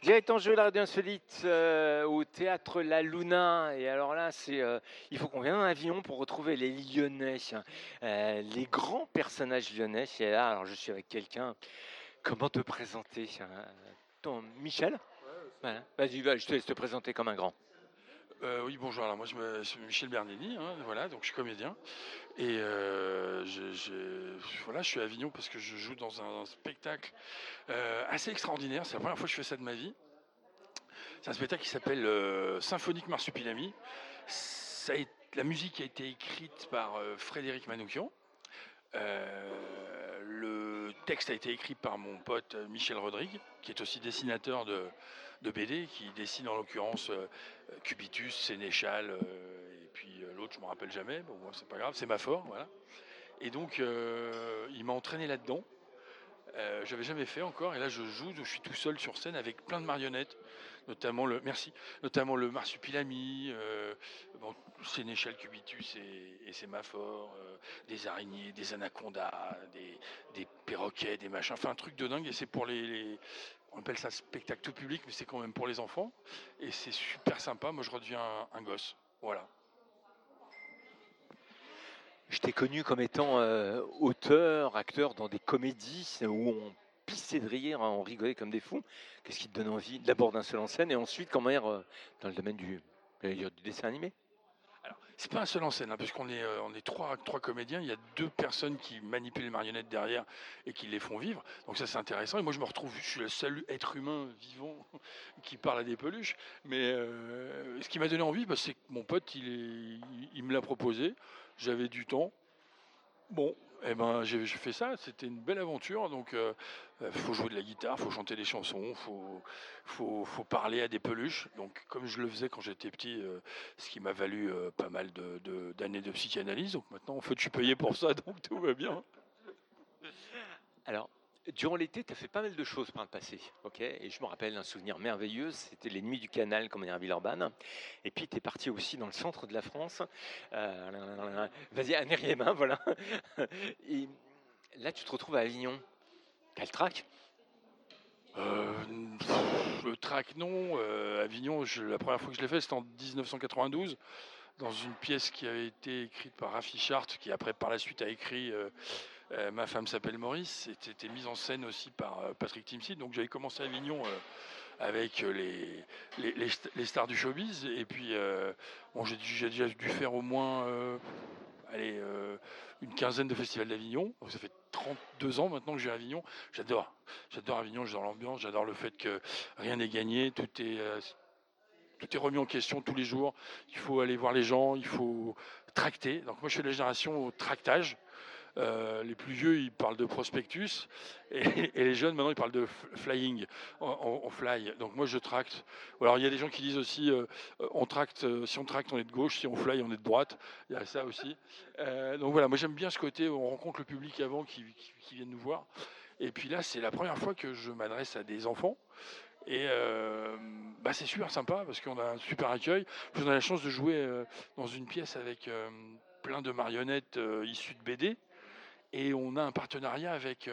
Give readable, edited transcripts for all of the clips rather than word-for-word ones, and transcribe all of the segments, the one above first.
Direct en jeu la radio insolite au théâtre La Luna. Et alors là, il faut qu'on vienne en avion pour retrouver les Lyonnais, les grands personnages lyonnais. Et là, alors je suis avec quelqu'un. Comment te présenter Michel. Voilà. Vas-y, je te laisse te présenter comme un grand. Oui, bonjour. Alors moi, je suis Michel Bernini, hein, voilà, donc je suis comédien. Et voilà, je suis à Avignon parce que je joue dans un spectacle assez extraordinaire. C'est la première fois que je fais ça de ma vie. C'est un spectacle qui s'appelle Symphonique Marsupilami. La musique a été écrite par Frédéric Manoukian. Le texte a été écrit par mon pote Michel Rodrigue, qui est aussi dessinateur de BD, qui dessine en l'occurrence Cubitus, Sénéchal, et puis l'autre je me rappelle jamais, bon c'est pas grave, c'est Mafor, voilà. Et donc il m'a entraîné là-dedans. J'avais jamais fait encore, et là je joue, je suis tout seul sur scène avec plein de marionnettes, notamment le Marsupilami, Sénéchal, Cubitus et Sémaphore, des araignées, des anacondas, des perroquets, des machins, enfin un truc de dingue. Et c'est pour on appelle ça spectacle tout public, mais c'est quand même pour les enfants, et c'est super sympa. Moi je redeviens un gosse, voilà. Je t'ai connu comme étant auteur, acteur dans des comédies où on pissait de rire, hein, on rigolait comme des fous. Qu'est-ce qui te donne envie d'abord d'un seul en scène et ensuite comment dire dans le domaine du dessin animé? Alors, c'est pas un seul en scène, hein, parce on est trois comédiens. Il y a deux personnes qui manipulent les marionnettes derrière et qui les font vivre. Donc ça, c'est intéressant. Et moi, je me retrouve, je suis le seul être humain vivant qui parle à des peluches. Mais ce qui m'a donné envie, c'est que mon pote, il me l'a proposé. J'avais du temps. Bon, eh ben, j'ai fait ça, c'était une belle aventure. Donc, faut jouer de la guitare, faut chanter des chansons, faut parler à des peluches. Donc, comme je le faisais quand j'étais petit, ce qui m'a valu pas mal d'années de psychanalyse. Donc maintenant, en fait, je suis payé pour ça, donc tout va bien. Alors, durant l'été, tu as fait pas mal de choses par le passé, ok? Et je me rappelle un souvenir merveilleux, c'était les Nuits du Canal, comme on dit à Villeurbanne. Et puis, tu es parti aussi dans le centre de la France. Vas-y, à Nériemin, voilà. Et là, tu te retrouves à Avignon. T'as le trac? Euh, le track, non. Avignon, la première fois que je l'ai fait, c'était en 1992, dans une pièce qui avait été écrite par Raffi Chart, qui après, par la suite, a écrit Ma femme s'appelle Maurice. C'était mise en scène aussi par Patrick Timsit. Donc j'avais commencé à Avignon avec les stars du showbiz. Et puis, bon, j'ai déjà dû faire au moins allez, une quinzaine de festivals d'Avignon. Donc ça fait 32 ans maintenant que j'ai Avignon. J'adore. J'adore Avignon, j'adore l'ambiance, j'adore le fait que rien n'est gagné, tout est remis en question tous les jours. Il faut aller voir les gens, il faut tracter. Donc moi je fais de la génération au tractage. Les plus vieux, ils parlent de prospectus, et les jeunes, maintenant, ils parlent de flying, on fly. Donc moi, je tracte. Alors, il y a des gens qui disent aussi, on tracte, si on tracte, on est de gauche, si on fly, on est de droite. Il y a ça aussi. Donc voilà, moi, j'aime bien ce côté où on rencontre le public avant qui viennent nous voir. Et puis là, c'est la première fois que je m'adresse à des enfants. Et c'est super sympa parce qu'on a un super accueil. On a la chance de jouer dans une pièce avec plein de marionnettes issues de BD. Et on a un partenariat avec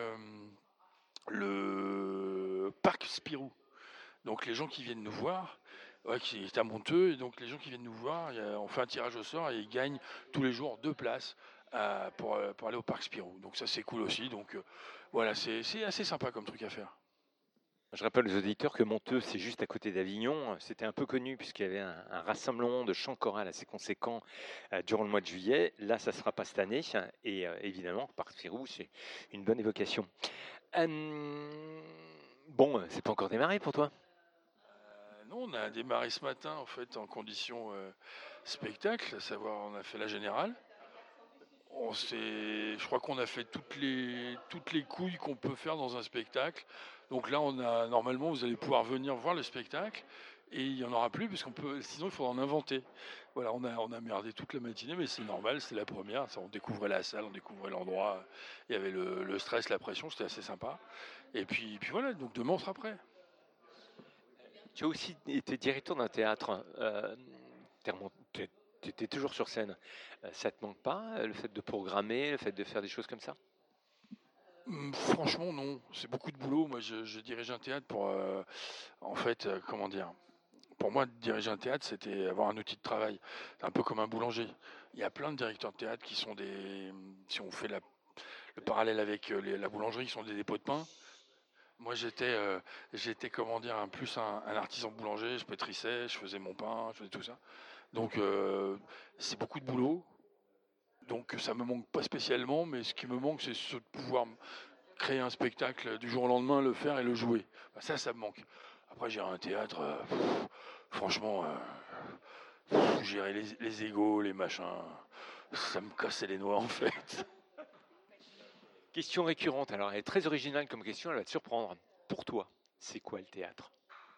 le parc Spirou. Donc les gens qui viennent nous voir, ouais, qui est à Monteux, et donc les gens qui viennent nous voir, on fait un tirage au sort et ils gagnent tous les jours 2 places pour aller au parc Spirou. Donc ça c'est cool aussi. Donc voilà, c'est assez sympa comme truc à faire. Je rappelle aux auditeurs que Monteux, c'est juste à côté d'Avignon. C'était un peu connu puisqu'il y avait un rassemblement de chants chorales assez conséquent durant le mois de juillet. Là, ça ne sera pas cette année. Et évidemment, Parc Spirou, c'est une bonne évocation. Bon, c'est pas encore démarré pour toi? Non, on a démarré ce matin en fait en condition spectacle, à savoir on a fait la générale. Je crois qu'on a fait toutes les couilles qu'on peut faire dans un spectacle. Donc là, normalement, vous allez pouvoir venir voir le spectacle et il n'y en aura plus parce sinon il faudra en inventer. Voilà, on a merdé toute la matinée, mais c'est normal, c'est la première. On découvrait la salle, on découvrait l'endroit. Il y avait le stress, la pression, c'était assez sympa. Et puis voilà, donc demain on sera prêt. Tu as aussi été directeur d'un théâtre. Tu étais toujours sur scène. Ça te manque pas, le fait de programmer, le fait de faire des choses comme ça? Franchement, non. C'est beaucoup de boulot. Moi, je dirige un théâtre pour, en fait, comment dire? Pour moi, diriger un théâtre, c'était avoir un outil de travail. C'est un peu comme un boulanger. Il y a plein de directeurs de théâtre qui sont si on fait le parallèle avec la boulangerie, qui sont des dépôts de pain. Moi, j'étais, comment dire, plus un artisan boulanger. Je pétrissais, je faisais mon pain, je faisais tout ça. Donc, c'est beaucoup de boulot. Donc, ça me manque pas spécialement, mais ce qui me manque, c'est de pouvoir créer un spectacle du jour au lendemain, le faire et le jouer. Bah, ça me manque. Après, gérer un théâtre, franchement, gérer les égos, les machins, ça me cassait les noix en fait. Question récurrente, alors elle est très originale comme question, elle va te surprendre. Pour toi, c'est quoi le théâtre?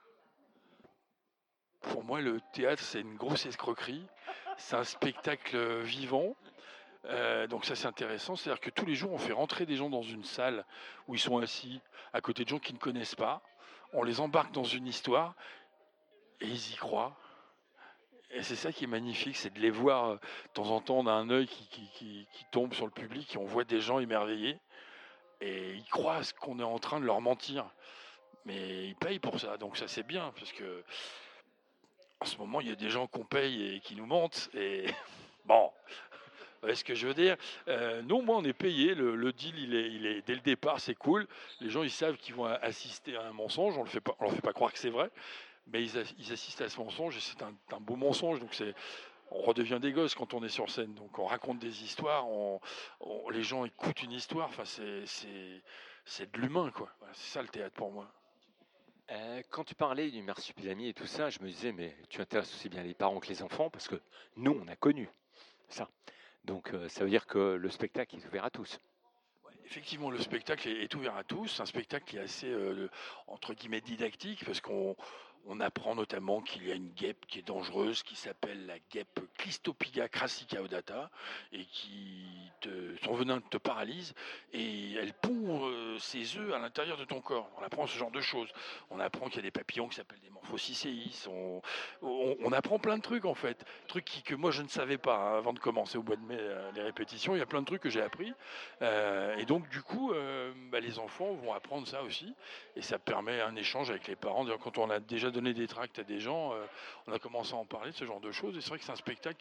Pour moi, le théâtre, c'est une grosse escroquerie. C'est un spectacle vivant. Donc ça, c'est intéressant. C'est-à-dire que tous les jours, on fait rentrer des gens dans une salle où ils sont assis à côté de gens qu'ils ne connaissent pas. On les embarque dans une histoire et ils y croient. Et c'est ça qui est magnifique, c'est de les voir. De temps en temps, on a un œil qui tombe sur le public et on voit des gens émerveillés. Et ils croient à ce qu'on est en train de leur mentir. Mais ils payent pour ça, donc ça c'est bien, parce que en ce moment, il y a des gens qu'on paye et qui nous mentent. Et bon, vous voyez ce que je veux dire. Non, moi, on est payé. Le deal, il est dès le départ, c'est cool. Les gens, ils savent qu'ils vont assister à un mensonge. On leur fait pas croire que c'est vrai, mais ils assistent à ce mensonge et c'est un beau mensonge. Donc on redevient des gosses quand on est sur scène. Donc on raconte des histoires, les gens écoutent une histoire. Enfin, c'est de l'humain, quoi. Voilà, c'est ça le théâtre pour moi. Quand tu parlais du marsupilami et tout ça, je me disais, mais tu intéresses aussi bien les parents que les enfants, parce que nous, on a connu ça. Donc ça veut dire que le spectacle est ouvert à tous. Ouais, effectivement, le spectacle est ouvert à tous. C'est un spectacle qui est assez, entre guillemets, didactique, parce qu'on apprend notamment qu'il y a une guêpe qui est dangereuse, qui s'appelle la guêpe Clistopiga crassica odata, et son venin te paralyse, et elle pond ses œufs à l'intérieur de ton corps. On apprend ce genre de choses. On apprend qu'il y a des papillons qui s'appellent des morphocicéis. On apprend plein de trucs, en fait. Trucs que moi, je ne savais pas hein, avant de commencer au mois de mai les répétitions. Il y a plein de trucs que j'ai appris. Et donc, du coup, les enfants vont apprendre ça aussi. Et ça permet un échange avec les parents. D'ailleurs, quand on a déjà donné des tracts à des gens, on a commencé à en parler de ce genre de choses. Et c'est vrai que c'est un spectacle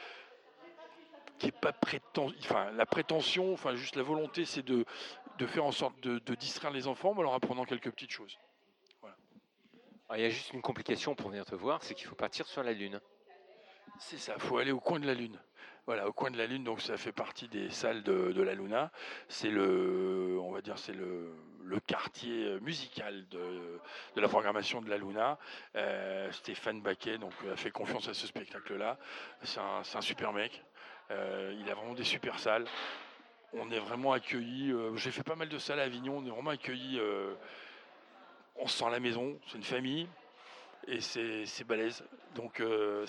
qui est pas enfin, la prétention, enfin, juste la volonté, c'est de faire en sorte de distraire les enfants en leur apprenant quelques petites choses. Voilà. Alors, il y a juste une complication pour venir te voir, c'est qu'il faut partir sur la Lune. C'est ça, il faut aller au coin de la Lune. Voilà, au coin de la Lune, donc ça fait partie des salles de la Luna. C'est on va dire, c'est le quartier musical de la programmation de la Luna. Stéphane Baquet donc, a fait confiance à ce spectacle-là. C'est un super mec. Il a vraiment des super salles. On est vraiment accueillis. J'ai fait pas mal de salles à Avignon. On est vraiment accueillis. On se sent à la maison. C'est une famille et c'est balèze. Donc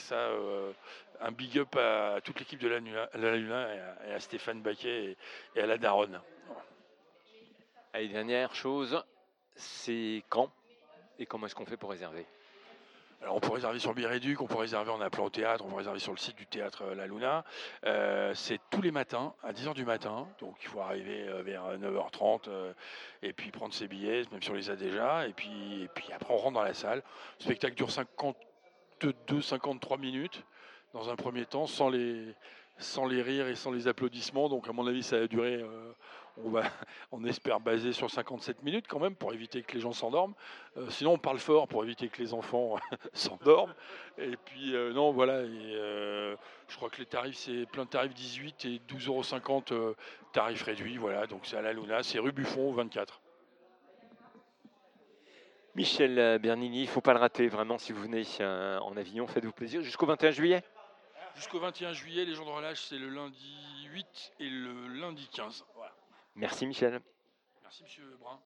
un big up à toute l'équipe de la Luna et à Stéphane Baquet et à la Daronne. Allez, dernière chose, c'est quand et comment est-ce qu'on fait pour réserver? Alors on peut réserver sur Biréduc, on peut réserver en appelant au théâtre, on peut réserver sur le site du théâtre La Luna. C'est tous les matins à 10h du matin, donc il faut arriver vers 9h30 et puis prendre ses billets, même si on les a déjà, et puis après on rentre dans la salle. Le spectacle dure 52-53 minutes dans un premier temps, sans les rires et sans les applaudissements, donc à mon avis ça a duré, on espère baser sur 57 minutes quand même pour éviter que les gens s'endorment. Sinon on parle fort pour éviter que les enfants s'endorment. Et puis non voilà, je crois que les tarifs c'est plein de tarifs 18 et 12,50 € tarif réduit, voilà, donc c'est à la Luna, c'est rue Buffon 24. Michel Bernini, il ne faut pas le rater, vraiment, si vous venez en Avignon, faites-vous plaisir. Jusqu'au 21 juillet? Jusqu'au 21 juillet, les jours de relâche, c'est le lundi 8 et le lundi 15. Voilà. Merci Michel. Merci Monsieur Brun.